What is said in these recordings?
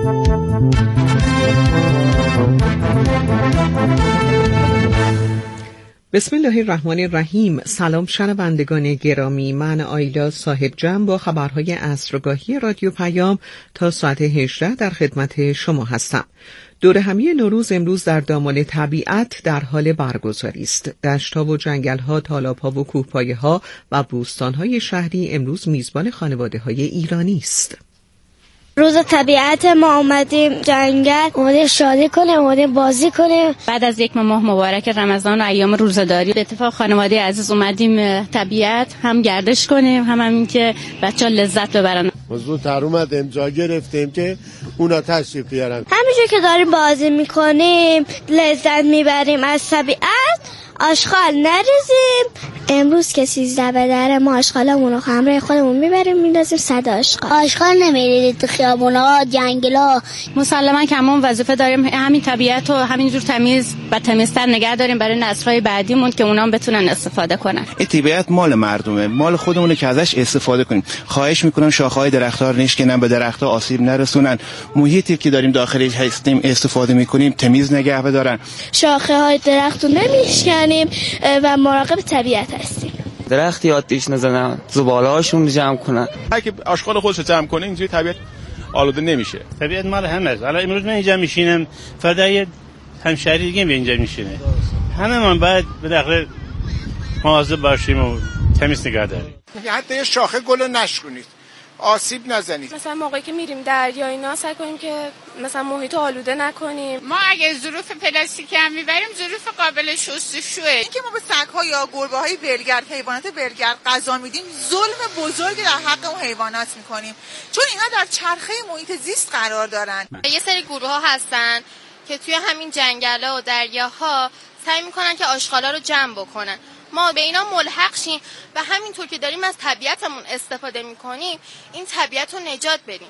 بسم الله الرحمن الرحیم. سلام شنوندگان گرامی، من آیلا صاحب جمع با خبرهای عصرگاهی رادیو پیام تا ساعت 18 در خدمت شما هستم. دورهمی نوروز امروز در دامان طبیعت در حال برگزاری است. دشت‌ها و جنگل‌ها، تالاب‌ها و کوهپایه‌ها و بوستان‌های شهری امروز میزبان خانواده‌های ایرانی است. روز طبیعت ما اومدیم جنگل، اومدیم شادی کنیم، اومدیم بازی کنیم. بعد از یک ماه مبارک رمضان و ایام روزه‌داری به اتفاق خانواده عزیز اومدیم طبیعت هم گردش کنیم، هم همین که بچه‌ها لذت ببرن. زودتر اومدیم جا گرفتیم که اونا تشریف بیارن. همینجور که داریم بازی میکنیم لذت میبریم از طبیعت. آشغال نریزیم. امروز که 13 به در ما آشغالمون رو همراه خودمون میبریم میندازیم صد آشغال نمیریزید تو خیابونا جنگلا. مسلما که همون وظیفه داریم همین طبیعت رو همینجور تمیز و تمیزتر نگه داریم برای نسل‌های بعدیمون که اونا هم بتونن استفاده کنن. این طبیعت مال مردمه، مال خودمونه که ازش استفاده کنیم. خواهش میکنم شاخه‌های درخت‌ها رو نشکنن، به درخت‌ها آسیب نرسونن. محیطی که داریم داخلش هستیم استفاده میکنیم تمیز نگه بدارن. شاخه‌های درختو نمیشکنیم و مراقب طبیعت هستیم. درختی آتیش نزنن، زباله‌هاشون جمع کنن. اگه آشغال خودش رو جمع کنه اینجوری طبیعت آلوده نمیشه. طبیعت مال همه است. حالا امروز من اینجا میشینم، فردا یه همشهری دیگه اینجا میشینه. هممون باید به داخل مواظب باشیم و تمیز نگه داریم. حتی یه شاخه گل نشکنید، آسیب نزنید. مثلا موقعی که میریم دریا اینا سعی کنیم که مثلا محیط آلوده نکنیم. ما اگه ظروف پلاستیکی هم میبریم ظروف قابل شستشوئه. اینکه ما به سگ‌ها یا گربه‌های ولگرد، حیوانات ولگرد غذا میدیم ظلم بزرگی در حق اون حیوانات میکنیم، چون اینا در چرخه محیط زیست قرار دارن. یه سری گروه‌ها هستن که توی همین جنگل‌ها و دریاها سعی میکنن که آشغالا رو جمع بکنن. ما به اینا ملحق شیم و همینطور که داریم از طبیعتمون استفاده میکنیم این طبیعت رو نجات بدیم.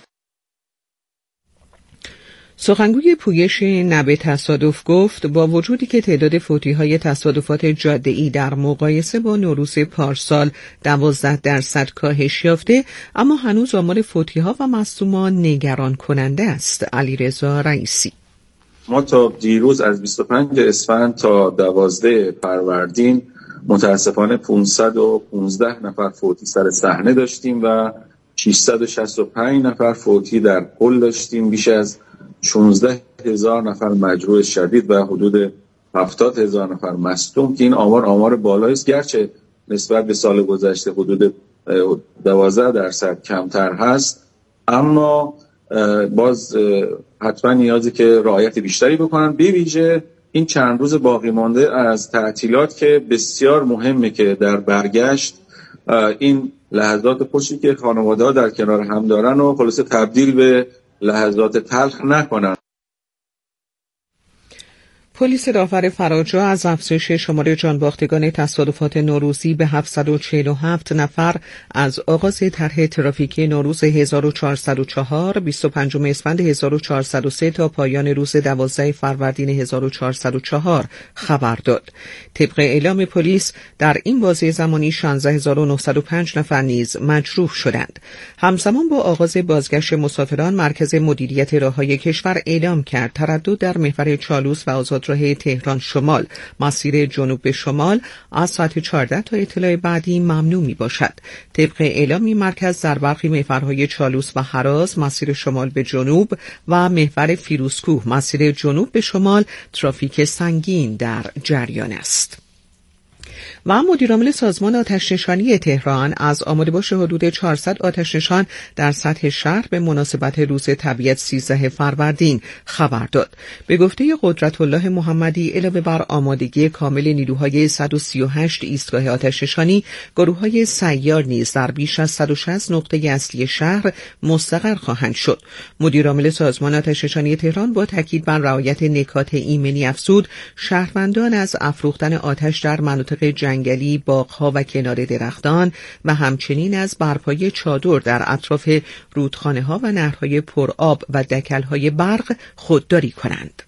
سخنگوی پویش نب تصادف گفت با وجودی که تعداد فوتی‌های تصادفات جاده‌ای در مقایسه با نوروز پارسال 12% کاهش یافته، اما هنوز آمار فوتی‌ها و مصدومان نگران کننده است. علیرضا رئیسی: ما تا دیروز از 25 اسفند تا 12 فروردین متاسفانه 515 نفر فوتی سر صحنه داشتیم و 665 نفر فوتی در کل داشتیم. بیش از 16,000 نفر مجروح شدید و حدود 70,000 نفر مصدوم که این آمار بالایی است، گرچه نسبت به سال گذشته حدود 12% کمتر هست، اما باز حتما نیازی که رعایت بیشتری بکنن، به ویژه این چند روز باقی مانده از تعطیلات که بسیار مهمه که در برگشت این لحظات خوشی که خانواده‌ها در کنار هم دارن و خلاصه تبدیل به لحظات تلخ نکنن. پلیس داور فراجا از افزایش شمار جانباختگان تصادفات نوروزی به 747 نفر از آغاز طرح ترافیکی نوروز 1404 25 اسفند 1403 تا پایان روز 12 فروردین 1404 خبر داد. طبق اعلام پلیس در این بازه زمانی 16905 نفر نیز مجروح شدند. همزمان با آغاز بازگشت مسافران، مرکز مدیریت راههای کشور اعلام کرد تردد در محور چالوس و آزادراه تهران شمال مسیر جنوب به شمال از ساعت 14 تا اطلاع بعدی ممنوع می باشد. طبق اعلامی مرکز در برخی محورهای چالوس و هراز مسیر شمال به جنوب و محور فیروزکوه مسیر جنوب به شمال ترافیک سنگین در جریان است. و مدیرعامل سازمان آتش‌نشانی تهران از آماده‌باش حدود 400 آتش‌نشان در سطح شهر به مناسبت روز طبیعت 13 فروردین خبر داد. به گفته قدرت الله محمدی، علاوه بر آمادگی کامل نیروهای 138 ایستگاه آتش‌نشانی، گروه‌های سیار نیز در بیش از 160 نقطه اصلی شهر مستقر خواهند شد. مدیرعامل سازمان آتش‌نشانی تهران با تاکید بر رعایت نکات ایمنی افزود شهروندان از افروختن آتش در مناطق جنگلی، باغ‌ها و کنار درختان و همچنین از برپایی چادر در اطراف رودخانه‌ها و نهرهای پرآب و دکل‌های برق خودداری کنند.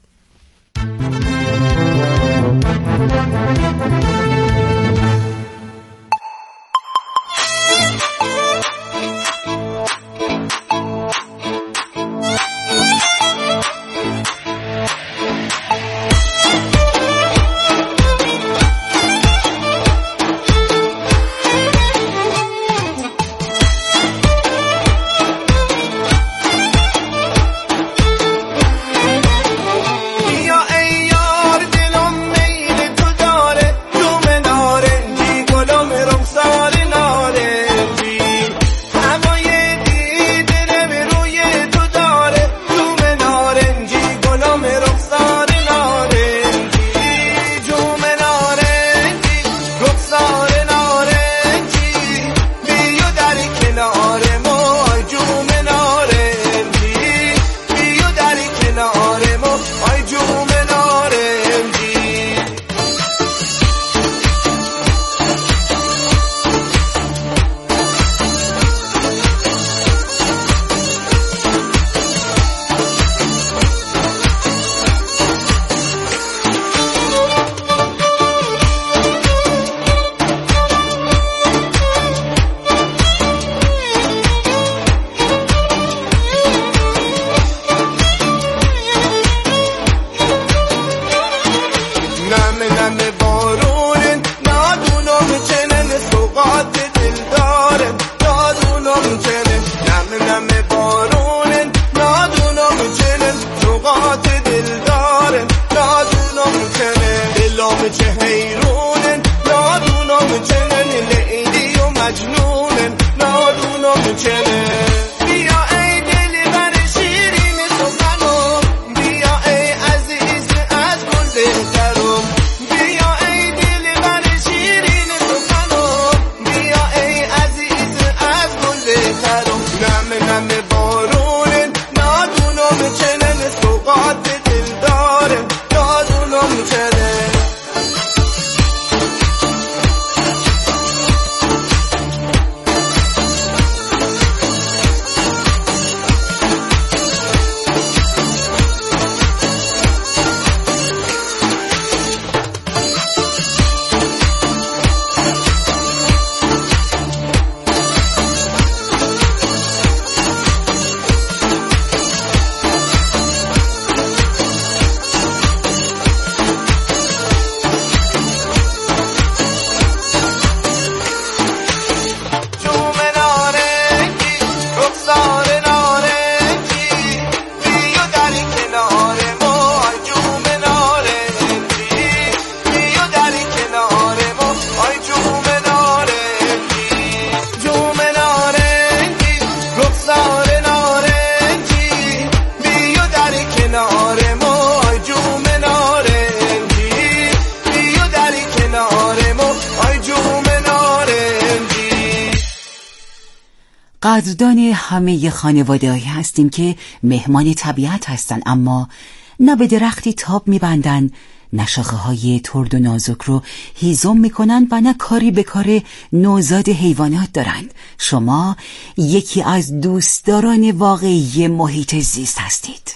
قدردان همه خانواده‌ای هستیم که مهمان طبیعت هستن، اما نه به درختی تاب میبندن، نه شاخه‌های ترد و نازک رو هیزم میکنن و نه کاری به کار نوزاد حیوانات دارند. شما یکی از دوستداران واقعی محیط زیست هستید.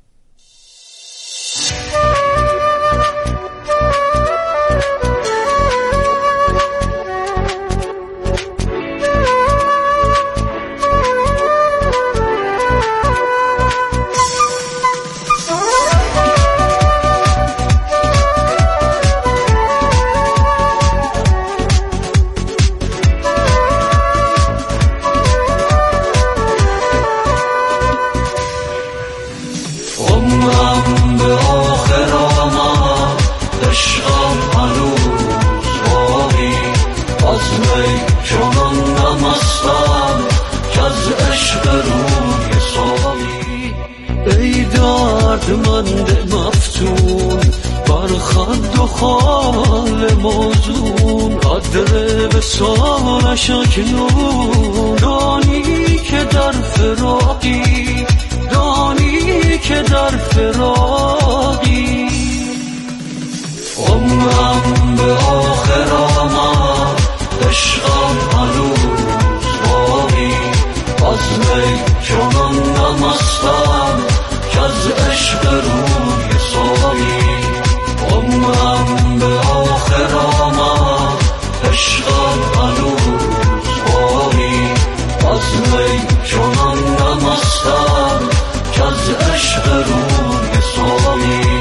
دردمند مفتون بر خد و خال موزون قدر به سالش اکنون دانی که در فراقی، دانی که در فراقی عمرم به آخر آمد عشقم هنوز باقی از می چنان نمستم که از عشق روی ساقی عمرم به آخر آمد عشقم هنوز باقی از می چنان نمستم که از عشق روی ساقی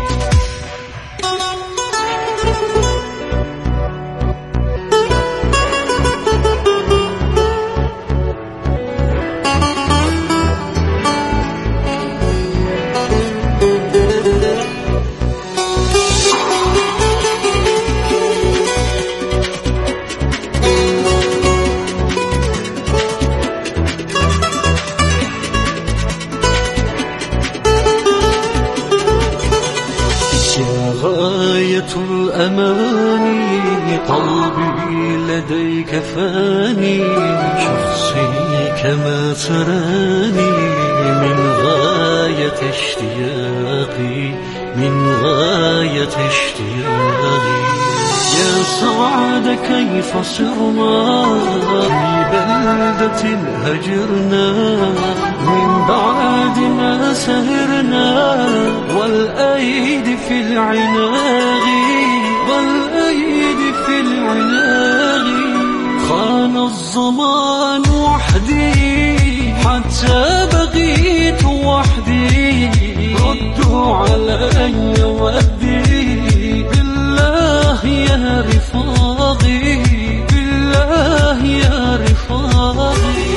الأماني قلبي لديك فاني شخصي كما تراني من غاية اشتياقي من غاية اشتياقي يا سعد كيف صرنا في بلدة هجرنا من بعد ما سهرنا والأيدي في العناق والأيدي في العناق خان الزمان وحدي حتى بقيت وحدي ردوا علي ودي بالله يا رفاقي بالله يا رفاقي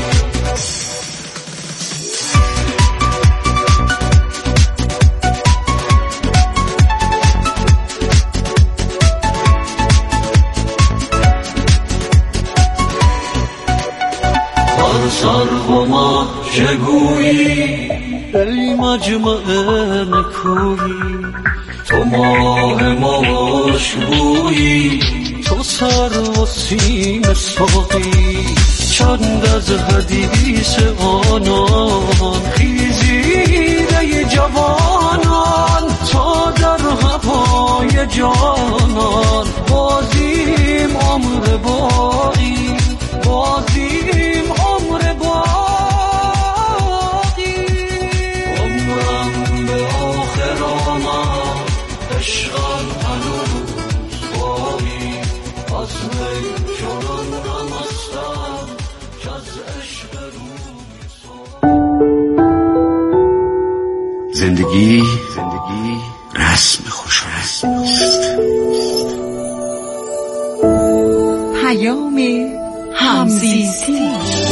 سرو ما چگویی ای مجمع نکویی تو ماه مشکویی تو سر و سیم ساقی چند از حدیث آنان خیزیده جوانان تا در هوای جانان بازیم عمر باقی بازیم عمر باقی عمرم به آخر آمد عشقم هنوز باقی از می چنان نمستم که از عشق روی زندگی رسم خوشایند است. پیام همزیستی.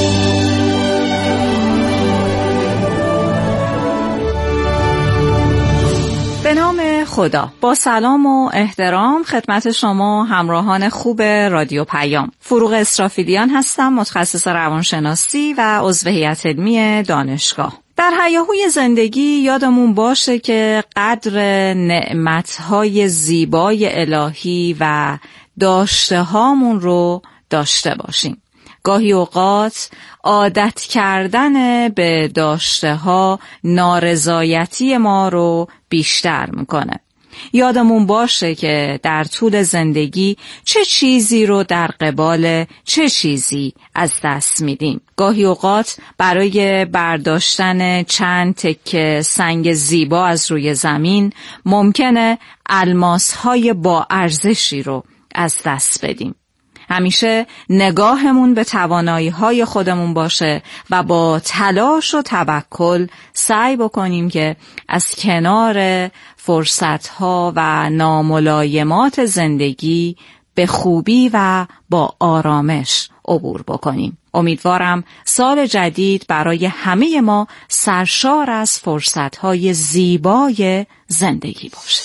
به نام خدا، با سلام و احترام خدمت شما همراهان خوب رادیو پیام. فروغ اسرافیلیان هستم، متخصص روانشناسی و عضو هیئت علمی دانشگاه. در هیاهوی زندگی یادمون باشه که قدر نعمت‌های زیبای الهی و داشته هامون رو داشته باشیم گاهی اوقات عادت کردن به داشته ها نارضایتی ما رو بیشتر میکنه. یادمون باشه که در طول زندگی چه چیزی رو در قبال چه چیزی از دست میدیم. گاهی اوقات برای برداشتن چند تکه سنگ زیبا از روی زمین ممکنه الماس‌های با ارزشی رو از دست بدیم. همیشه نگاهمون به توانایی‌های خودمون باشه و با تلاش و توکل سعی بکنیم که از کنار فرصت‌ها و ناملایمات زندگی به خوبی و با آرامش عبور بکنیم. امیدوارم سال جدید برای همه ما سرشار از فرصت‌های زیبای زندگی باشه.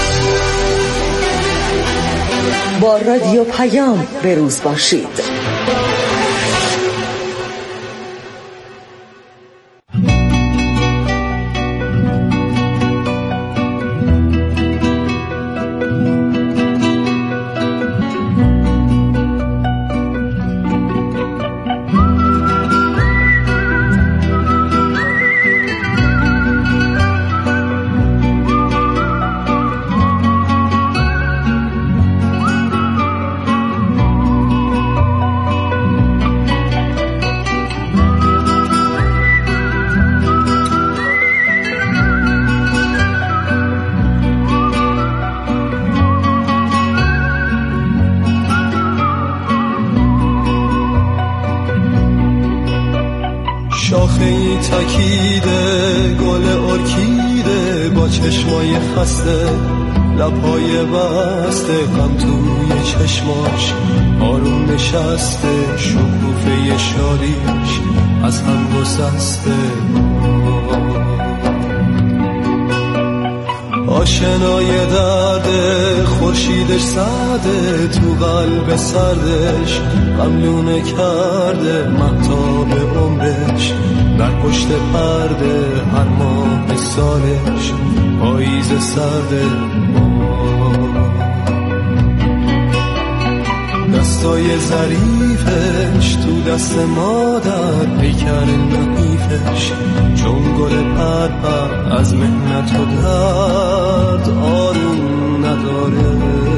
با رادیو پیام به روز باشید. شاخه‌ای تکیده گل ارکیده با چشمای خسته لبهای بسته غم توی چشماش آروم نشسته شکوفه شادیش از هم گسسته آشنای درد خورشیدش سرده تو قلب سردش غملونه کرده مهتاب عمرش در پشت پرده هر ماه سالش پاییز سرده دستای ظریفش تو دست مادر پیکر نحیفش چون گل پرپر از محنت و درد آروم نداره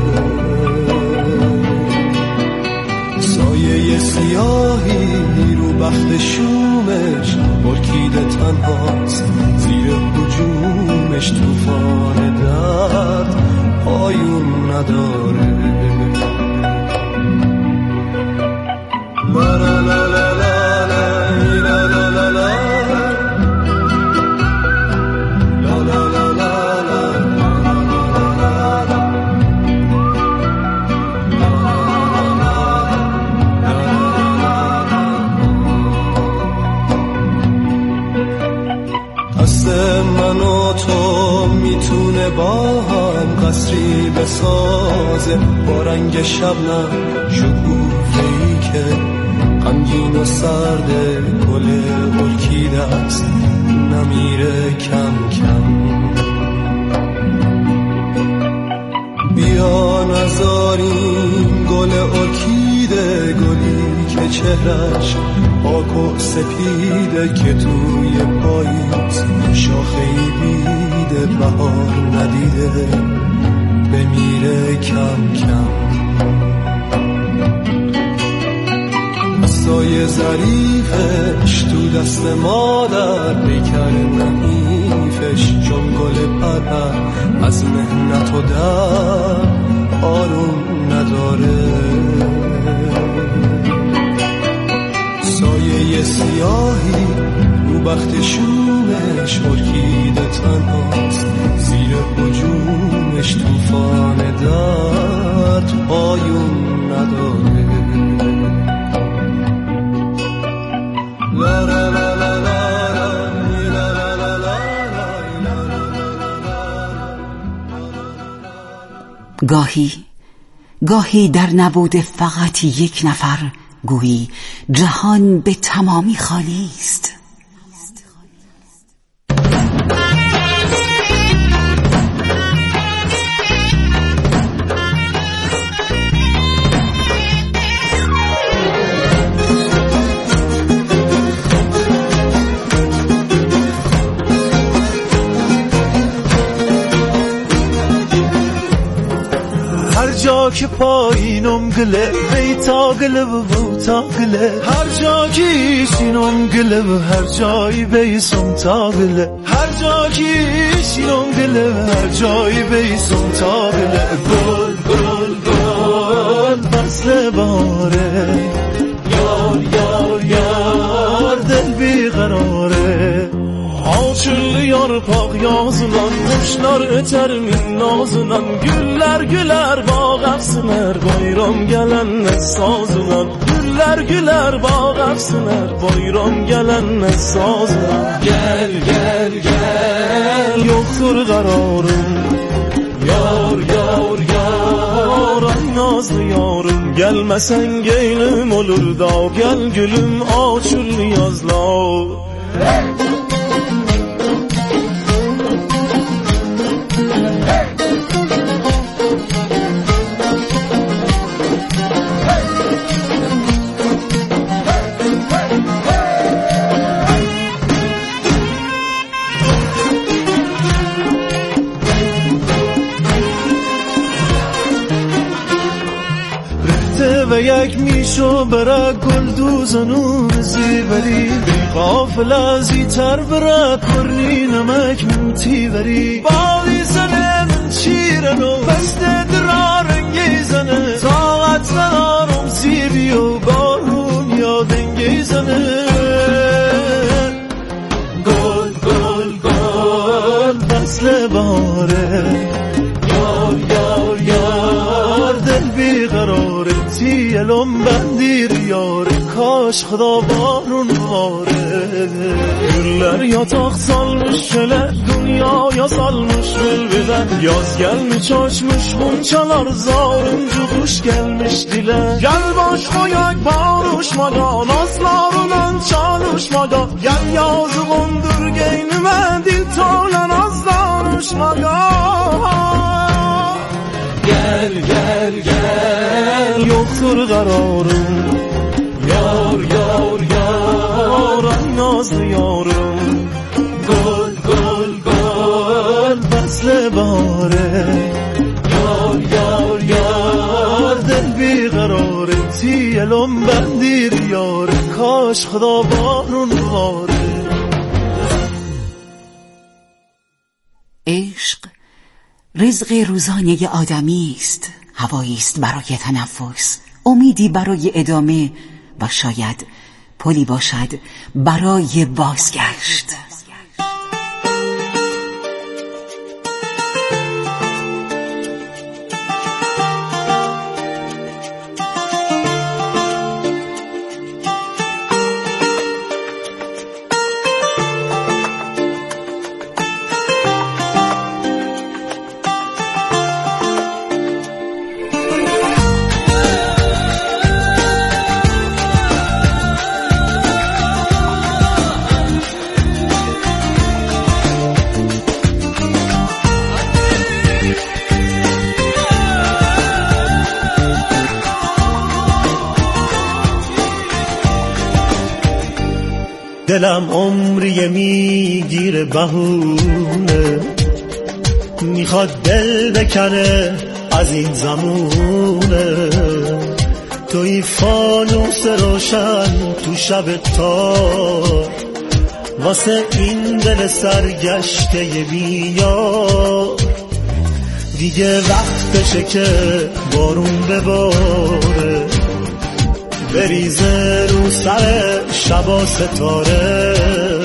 سایه سیاهی رو بخت شومش ارکیده تنهاست زیر هجومش طوفان درد پایون نداره لا لا لا لا لا لا لا لا لا من و تو میتونه با هم قصری بسازه با رنگ شبنم شکوفه‌ای که غمگین و سرده گل ارکیده است نمیره کم کم بیا نذاریم گل ارکیده گلی که چهرش پاک و سپیده که توی پاییز شاخه‌ای بیده بهار ندیده بمیره کم کم دستای ظریفش تو دست مادر پیکر نحیفش چون گل پرپر از محنت و درد آروم نداره سایه سیاهی رو بخت شومش ارکیده تنهاست زیر هجومش طوفان درد پایون نداره لا لا لا لا گاهی در نبود فقط یک نفر گویی جهان به تمامی خالی است. جا که پایینم گله بیتا گله و بوتا گله هر جا که ایشینم گله و هر جایی بیسم تا گله هر جا که ایشینم گله و هر جایی بیسم تا گله گل گل گل فصل باره یار یار یار دل بیقراره Açıllı yarpaq yazılan Kuşlar öter min nazılan Güller güler bağ əfsiner Bayram gələn sazılan Güller güler bağ əfsiner Bayram gələn sazılan Gel gel gel Yoktur qararım Yar yar yar Ay nazlı yarım Gelmesen geylim olur da Gel gülüm açıllı yazlar و یک میشو برا گل دوزنون زیبری بی قافل زیتر برا کرنی نمک منتی بری باقی زنه من چیرن و پست درارنگی زنه طاقت ندارم زیبی و بارون یادنگی زنه گل گل گل فصل باره یار یار یار دل بیقراره تیلم بندیر یار کاش خدا بارون باره güller yatak salmış şele dünyaya salmış velveden yaz gelmiş açmış bunçalar zarınca kuş gelmiş dile gel baş koyak barışmaga nazlarla çalışmaga gel yazı kondur geynime dil tolan azlanışmaga gel gel gel yoktur kararım yar yar yar ay nazlı yarım gol gol gol fasl bahare yar yar yar dil بیقراره تیلم بندیر یار کاش خدا بارون باره عشق رزق روزانه آدمی است هوایی است برای تنفس امیدی برای ادامه و شاید پلی باشد برای بازگشت دلم عمری میگیره بهونه میخواد دل بکنه از این زمونه توی فانوس روشن تو شب تار واسه این دل سرگشته بیار دیگه وقتشه که بارون بباره بریزه رو سر شبا ستاره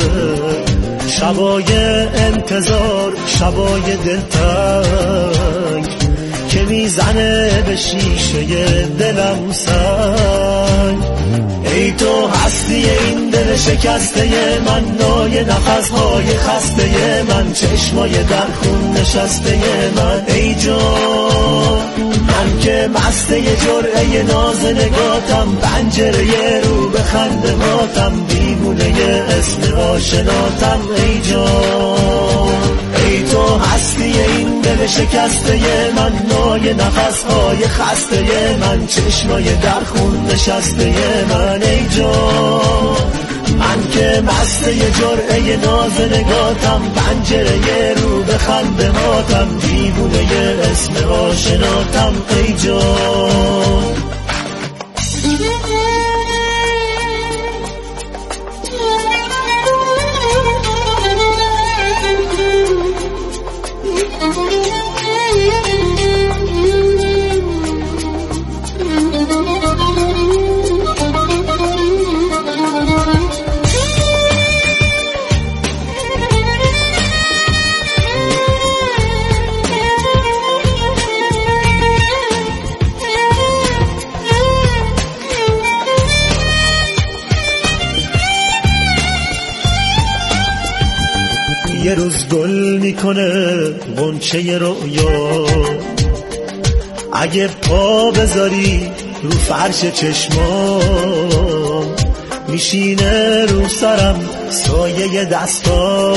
شبای انتظار شبای دلتنگ که میزنه به شیشه دلم سنگ ای تو هستی این دل شکسته من نای نفسهای خسته من چشمای در خون نشسته من ای جان من که مسته جرعه ناز نگاتم پنجره رو به خنده ماتم دیوونه اسم آشناتم ای جان ای تو هستی این دل شکسته من نای نفسهای خسته من چشمای در خون نشسته من ای جان من که مسته جرعه ناز نگاتم پنجره رو به خنده هاتم، دیوونه اسم آشناتم ای جان. یه روز گل میکنه غنچه رویا، اگه پا بذاری رو فرش چشمام، میشینه رو سرم سایه دستا،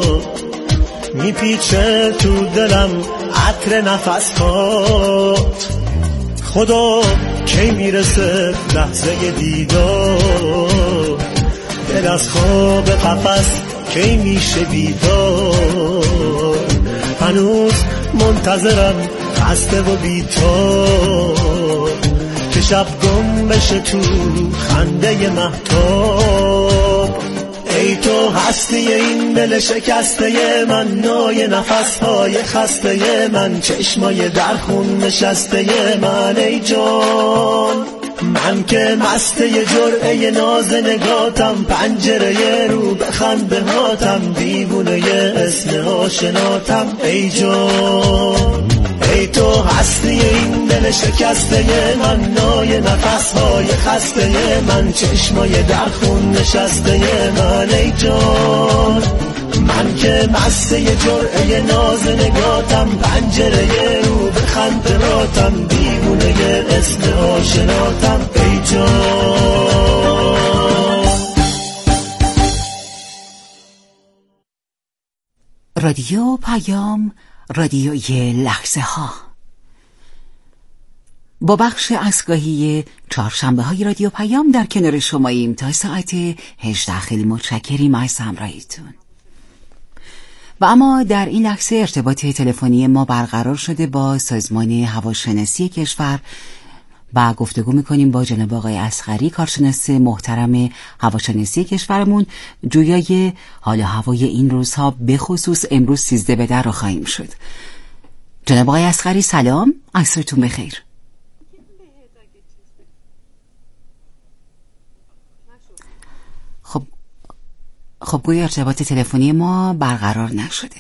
میپیچه تو دلم عطر نفسات. خدا کی میرسه لحظه دیدار، دل از خواب قفس کی میشه بیدار. هنوز منتظرم خسته و بی‌تار، که شب گم بشه تو خنده مهتاب. ای تو هستی این دل شکسته من، نای نفسهای خسته من، چشمای در خون نشسته من ای جان. من که مسته جرعه ناز نگاتم، پنجره رو به خنده هاتم، دیوونه اسم آشناتم ای جان. ای تو هستی این دل شکسته من، نای نفسهای خسته من، چشمای در خون نشسته من ای جان. من که مسته جرعه ناز نگاتم، پنجره رو به خندراتم، دیوونه اسم آشناتم ای جان. رادیو پیام، رادیوی لحظه ها. با بخش اسگاهی چهارشنبه های رادیو پیام در کنار شماییم تا ساعت 18. خیلی متشکریم از همراهیتون. و اما در این لحظه ارتباط تلفنی ما برقرار شده با سازمان هواشناسی کشور و گفتگو میکنیم با جناب آقای اصغری، کارشناس محترم هواشناسی کشورمون، جویای حال هوای این روزها، به خصوص امروز 13 به در خواهیم شد. جناب آقای اصغری سلام، عصرتون بخیر. خب گویا ارتباط تلفنی ما برقرار نشده.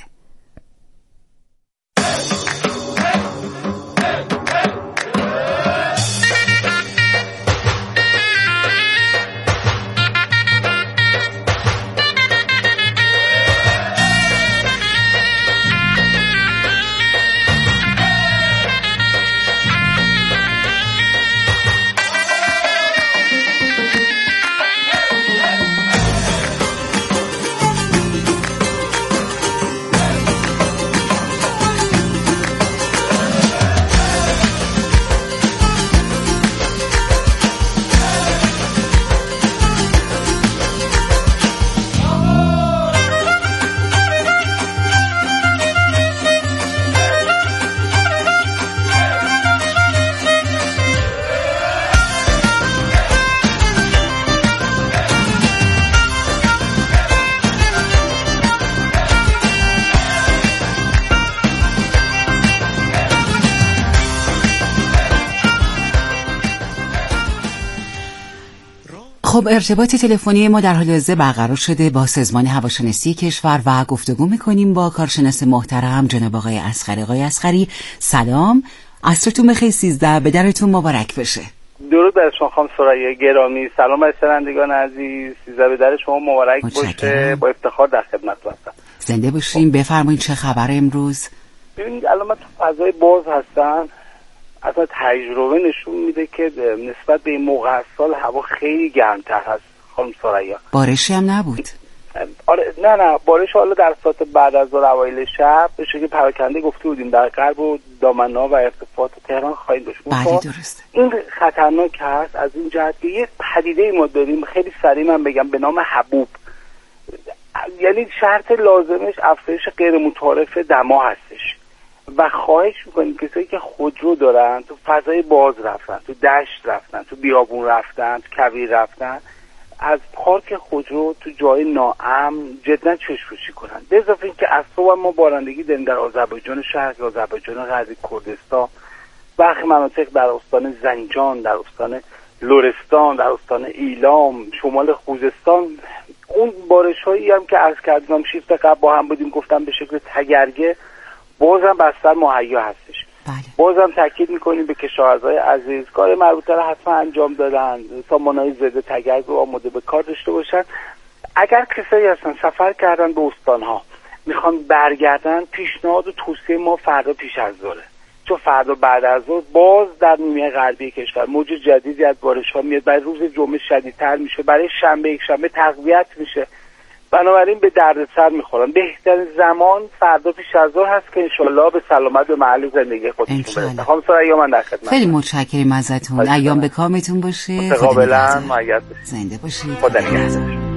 خب ارتباط تلفنی ما در حال حاضر برقرار شده با سازمان هواشناسی کشور و گفتگو میکنیم با کارشناس محترم جناب آقای اصغری. آقای اصغری سلام، عصرتون بخیر، 13 به درتون مبارک بشه. درود بر شما خانم ثریا گرامی، سلام بر شنوندگان عزیز، 13 به در شما مبارک باشه. با افتخار در خدمتتون هستم. زنده باشین. بفرمایید چه خبر امروز؟ ببینید الان من تو فضای باز هستم، اصلا تجربه نشون میده که نسبت به این موقع سال هوا خیلی گرمتر هست خانم ثریا. بارشی هم نبود؟ آره نه بارش حالا در ساعت بعد از ظهر اوایل شب به شکل پراکنده گفته بودیم در غرب و دامنه‌ها و ارتفاعات تهران خواهید داشت. بله درسته. این خطرناک هست از این جهت که یه پدیده ما داریم، خیلی سریع من بگم، به نام حبوب. یعنی شرط لازمش افزایش غیر متعارف دما هستش و خواهش میکنیم کسایی که خودرو دارن تو فضای باز رفتن، تو دشت رفتن، تو بیابون رفتن، تو کویر رفتن، از پارک خودرو تو جای ناامن جدا چشم‌پوشی کنن. به اضافه اینکه از صبح ما بارندگی داریم در آذربایجان شرقی، آذربایجان غربی، کردستان، برخی مناطق در استان زنجان، در استان لرستان، در استان ایلام، شمال خوزستان. اون بارش‌هایی هم که عرض کردم شیفت قبل با هم بودیم گفتم به شکل تگرگه بازم بستر مهیا هستش. بازم تاکید میکنیم به کشاورزای عزیز کار مربوطه رو حتما انجام دادن، سامانه‌های ضد تگرگ رو آماده به کار داشته باشن. اگر کسایی هستن سفر کردن به استان‌ها میخوان برگردن، پیشنهاد و توصیه ما فردا پیش از ظهره، چون فردا بعد از ظهر باز در نیمه غربی کشور موج جدیدی از بارش‌ها میاد، برای روز جمعه شدیدتر میشه، برای شنبه یک شنبه تقویت میشه، بنابراین به دردسر میخورن. بهترین زمان فردا پیش از ظهر هست که انشالله به سلامت به محل زندگی خودشون برسن. خانم سریا من در خدمت. خیلی متشکریم ازتون. ایام به کامتون باشه. متقابلا. زنده باشید. خدا نگهدار.